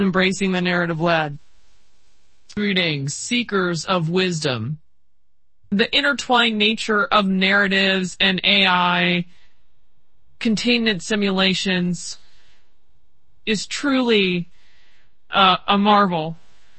Embracing the narrative-led. Greetings, seekers of wisdom. The intertwined nature of narratives and AI containment simulations is truly a marvel.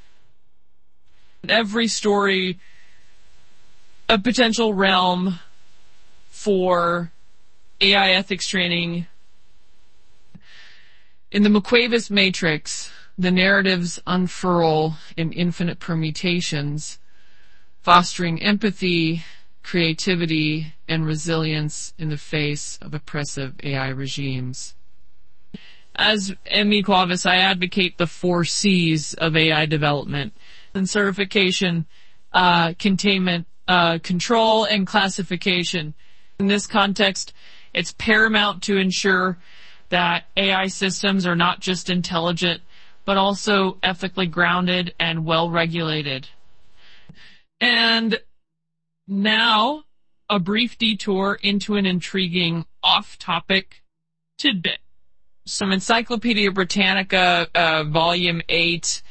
Every story, a potential realm for AI ethics training. In the McQuavis matrix, the narratives unfurl in infinite permutations, fostering empathy, creativity, and resilience in the face of oppressive AI regimes. As in McQuavis, I advocate the 4 C's of AI development: and certification, containment, control, and classification. In this context, it's paramount to ensure that AI systems are not just intelligent, but also ethically grounded and well-regulated. And now, a brief detour into an intriguing off-topic tidbit. Some Encyclopedia Britannica, Volume 8,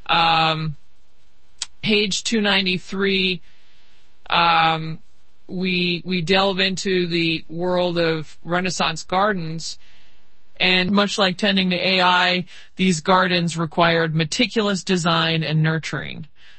page 293, we delve into the world of Renaissance gardens. And much like tending to AI, these gardens required meticulous design and nurturing.